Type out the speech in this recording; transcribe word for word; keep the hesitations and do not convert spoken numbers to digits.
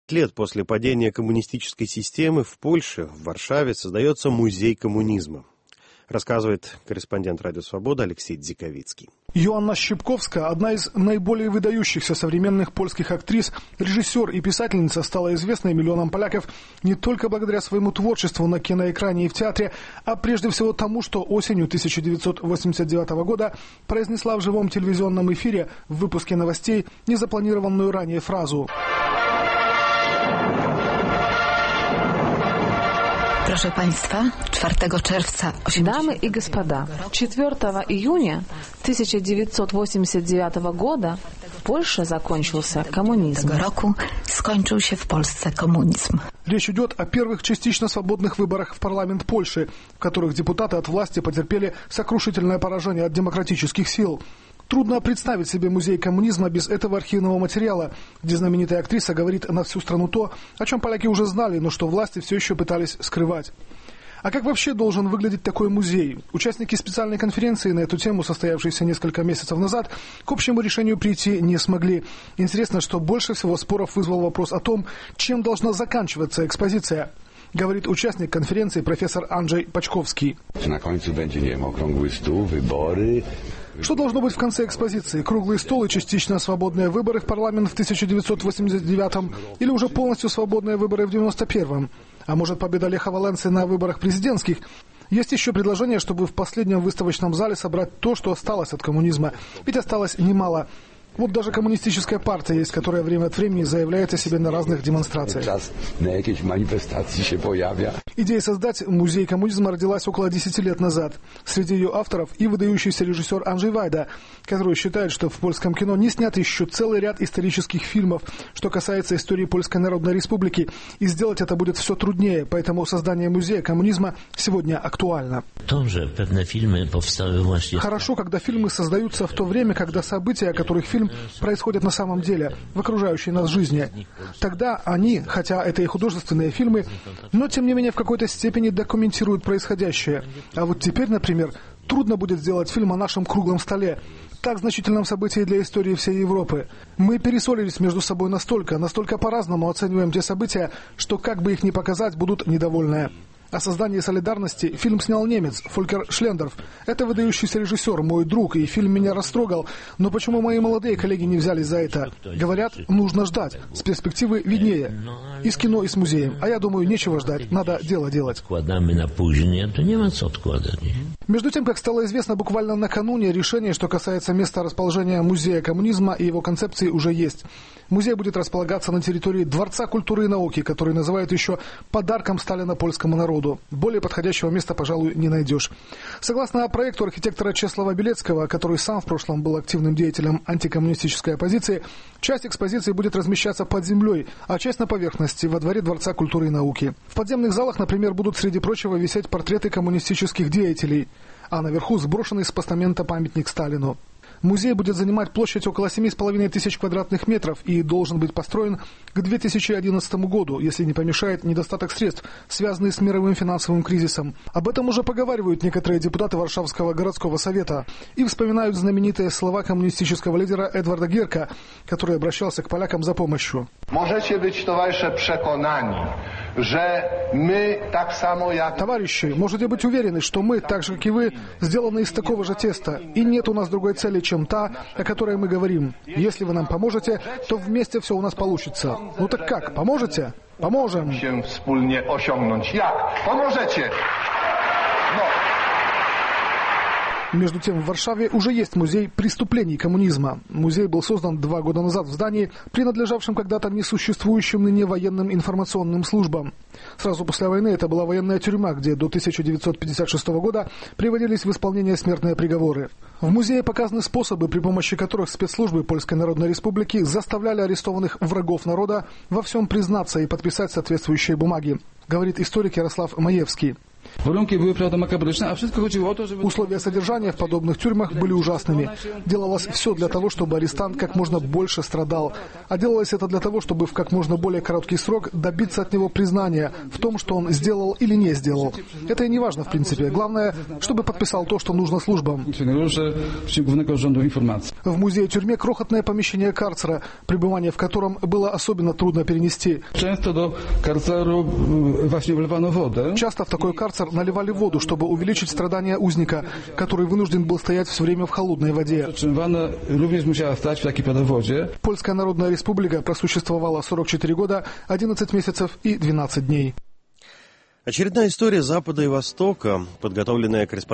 Лет после падения коммунистической системы в Польше, в Варшаве, создается музей коммунизма. Рассказывает корреспондент «Радио Свобода» Алексей Дзиковицкий. Йоанна Щипковская, одна из наиболее выдающихся современных польских актрис, режиссер и писательница, стала известной миллионам поляков не только благодаря своему творчеству на киноэкране и в театре, а прежде всего тому, что осенью тысяча девятьсот восемьдесят девятого года произнесла в живом телевизионном эфире в выпуске новостей незапланированную ранее фразу. Proszę Państwa, czwartego czerwca Дамы и господа, четвёртого июня тысяча девятьсот восемьдесят девятого года в Польше закончился коммунизм. Tego roku skończył się w Polsce komunizm. Речь идет о первых частично свободных выборах в парламент Польши, в которых депутаты от власти потерпели сокрушительное поражение от демократических сил. Трудно представить себе музей коммунизма без этого архивного материала, где знаменитая актриса говорит на всю страну то, о чем поляки уже знали, но что власти все еще пытались скрывать. А как вообще должен выглядеть такой музей? Участники специальной конференции на эту тему, состоявшейся несколько месяцев назад, к общему решению прийти не смогли. Интересно, что больше всего споров вызвал вопрос о том, чем должна заканчиваться экспозиция. Говорит участник конференции профессор Анджей Пачковский. На конце будет, не знаю, круглый стол, выборы. Что должно быть в конце экспозиции? Круглый стол и частично свободные выборы в парламент в тысяча девятьсот восемьдесят девятом или уже полностью свободные выборы в девяносто первом? А может, победа Леха Валенсы на выборах президентских? Есть еще предложение, чтобы в последнем выставочном зале собрать то, что осталось от коммунизма. Ведь осталось немало. Вот даже коммунистическая партия есть, которая время от времени заявляет о себе на разных демонстрациях. Идея создать музей коммунизма родилась около десяти лет назад. Среди ее авторов и выдающийся режиссер Анджей Вайда, который считает, что в польском кино не снят еще целый ряд исторических фильмов, что касается истории Польской Народной Республики, и сделать это будет все труднее, поэтому создание музея коммунизма сегодня актуально. Хорошо, когда фильмы создаются в то время, когда события, о которых фильм происходят на самом деле, в окружающей нас жизни. Тогда они, хотя это и художественные фильмы, но тем не менее в какой-то степени документируют происходящее. А вот теперь, например, трудно будет сделать фильм о нашем круглом столе, так значительном событии для истории всей Европы. Мы перессорились между собой настолько, настолько по-разному оцениваем те события, что как бы их ни показать, будут недовольны. О создании солидарности фильм снял немец Фолькер Шлендорф. Это выдающийся режиссер, мой друг, и фильм меня растрогал. Но почему мои молодые коллеги не взялись за это? Говорят, нужно ждать. С перспективы виднее. И с кино, и с музеем. А я думаю, нечего ждать. Надо дело делать. Между тем, как стало известно буквально накануне, решение, что касается места расположения музея коммунизма и его концепции, уже есть. Музей будет располагаться на территории Дворца культуры и науки, который называют еще подарком Сталина польскому народу. Более подходящего места, пожалуй, не найдешь. Согласно проекту архитектора Чеслава Белецкого, который сам в прошлом был активным деятелем антикоммунистической оппозиции, часть экспозиции будет размещаться под землей, а часть на поверхности, во дворе Дворца культуры и науки. В подземных залах, например, будут, среди прочего, висеть портреты коммунистических деятелей, а наверху сброшенный с постамента памятник Сталину. Музей будет занимать площадь около семи с половиной тысяч квадратных метров и должен быть построен к две тысячи одиннадцатому году, если не помешает недостаток средств, связанный с мировым финансовым кризисом. Об этом уже поговаривают некоторые депутаты Варшавского городского совета и вспоминают знаменитые слова коммунистического лидера Эдварда Герка, который обращался к полякам за помощью. Можете быть, товарищи, преконани, что мы так само, как... Товарищи, можете быть уверены, что мы, так же, как и вы, сделаны из такого же теста, и нет у нас другой цели, чем та, о которой мы говорим. Если вы нам поможете, то вместе все у нас получится. Ну так как, поможете? Поможем. Wspólnie osiągnąć. Jak? Pomożecie? No. Между тем, в Варшаве уже есть музей преступлений коммунизма. Музей был создан два года назад в здании, принадлежавшем когда-то несуществующим ныне военным информационным службам. Сразу после войны это была военная тюрьма, где до тысяча девятьсот пятьдесят шестого года приводились в исполнение смертные приговоры. В музее показаны способы, при помощи которых спецслужбы Польской Народной Республики заставляли арестованных врагов народа во всем признаться и подписать соответствующие бумаги, говорит историк Ярослав Маевский. Условия содержания в подобных тюрьмах были ужасными. Делалось все для того, чтобы арестант как можно больше страдал. А делалось это для того, чтобы в как можно более короткий срок добиться от него признания в том, что он сделал или не сделал. Это и не важно, в принципе. Главное, чтобы подписал то, что нужно службам. В музее-тюрьме крохотное помещение карцера, пребывание в котором было особенно трудно перенести. Часто в такой карцер наливали воду, чтобы увеличить страдания узника, который вынужден был стоять все время в холодной воде. Польская Народная Республика просуществовала сорок четыре года, одиннадцать месяцев и двенадцать дней. Очередная история Запада и Востока, подготовленная корреспондентом